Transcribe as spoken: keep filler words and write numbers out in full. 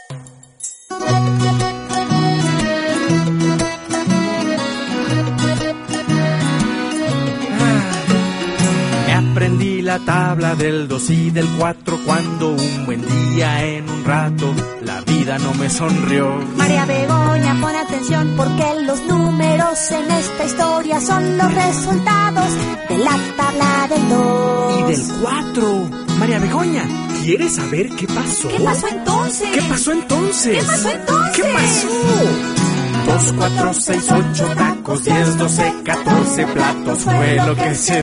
Aprendí la tabla del dos y del cuatro cuando un buen día en un rato la vida no me sonrió. María Begoña, pon atención porque los números en esta historia son los resultados de la tabla del dos. Y del cuatro. María Begoña, ¿quieres saber qué pasó? ¿Qué pasó entonces? ¿Qué pasó entonces? ¿Qué pasó entonces? ¿Qué pasó? Dos, cuatro, seis, ocho tacos, diez, doce, catorce platos fue lo que se